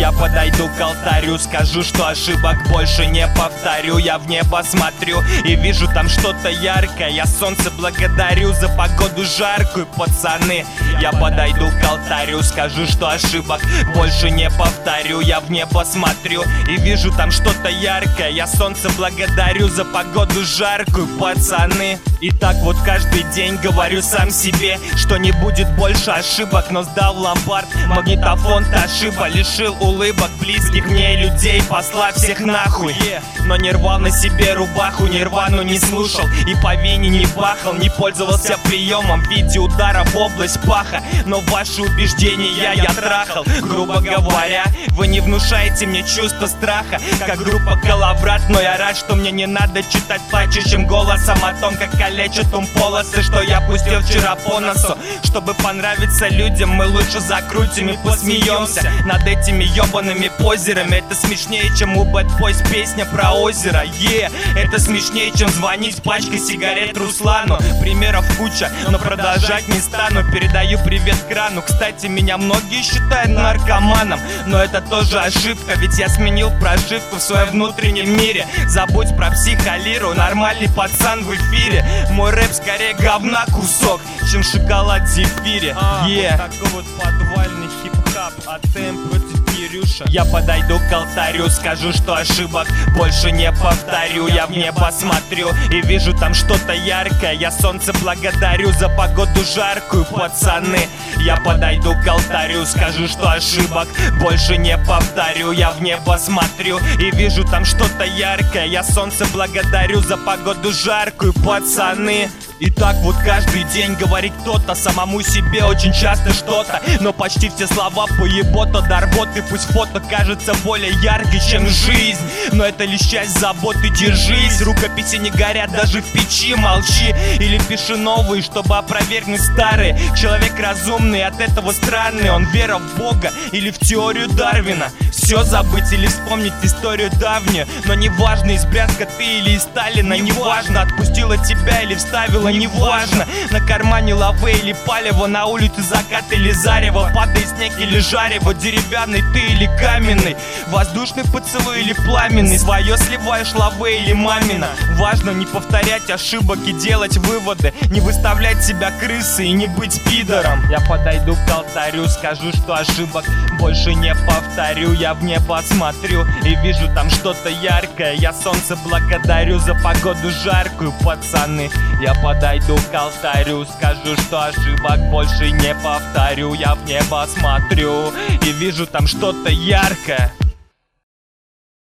Я подойду к алтарю, скажу, что ошибок больше не повторю. Я в небо смотрю и вижу там что-то яркое. Я солнце благодарю за погоду жаркую, пацаны. Я подойду к алтарю, скажу, что ошибок больше не повторю. Я в небо смотрю и вижу там что-то яркое. Я солнце благодарю за погоду жаркую, пацаны. И так вот каждый день говорю сам себе, что не будет больше ошибок. Но сдал в ломбард магнитофон Тошиба, лишил улыбок близких мне людей, послав всех нахуй. Но не рвал на себе рубаху, нирвану не слушал и по вене не бахал, не пользовался приемом в виде удара в область паха. Но ваши убеждения я трахал. Грубо говоря, вы не внушаете мне чувство страха, как группа Коловрат. Но я рад, что мне не надо читать плачущим голосом о том, как калечат полосы, что я пустил вчера по носу. Чтобы понравиться людям, мы лучше закрутим и посмеемся над этими ебаными позерами. Это смешнее, чем у Bad Boys песня про озеро. Это смешнее, чем звонить пачкой сигарет Руслану. Примеров куча, но продолжать не стану. Передаю привет крану. Кстати, меня многие считают наркоманом, но это тоже ошибка, ведь я сменил проживку в своем внутреннем мире. Забудь про психолиру, нормальный пацан в эфире. Мой рэп скорее говна кусок, чем шоколад в зефире. Такой вот подвальный хип-хап, а темп против Кирюша. Я подойду к алтарю, скажу, что ошибок больше не повторю. Я в небо смотрю и вижу там что-то яркое. Я солнце благодарю за погоду жаркую, пацаны. Я подойду к алтарю, скажу, что ошибок больше не повторю. Я в небо смотрю и вижу там что-то яркое. Я солнце благодарю за погоду жаркую, пацаны. И так вот каждый день говорит кто-то самому себе очень часто что-то, но почти все слова поебота до рвоты. Пусть фото кажется более яркой, чем жизнь, но это лишь часть заботы, держись. Рукописи не горят даже в печи, молчи или пиши новые, чтобы опровергнуть старые. Человек разумный, от этого странный. Он вера в Бога или в теорию Дарвина. Все забыть или вспомнить историю давнюю, но неважно, из Брянска ты или из Сталина. Неважно, отпустила тебя или вставила, неважно, на кармане лавы или палево, на улице закат или зарево, падает снег или жарево, деревянный ты или каменный, воздушный поцелуй или пламенный, свое сливаешь лавы или мамина. Важно не повторять ошибок и делать выводы, не выставлять себя крысой и не быть пидором. Я подойду к алтарю, скажу, что ошибок больше не повторю. Я в небо смотрю и вижу там что-то яркое. Я солнце благодарю за погоду жаркую, пацаны. Я подойду к алтарю, скажу, что ошибок больше не повторю. Я в небо смотрю и вижу там что-то яркое.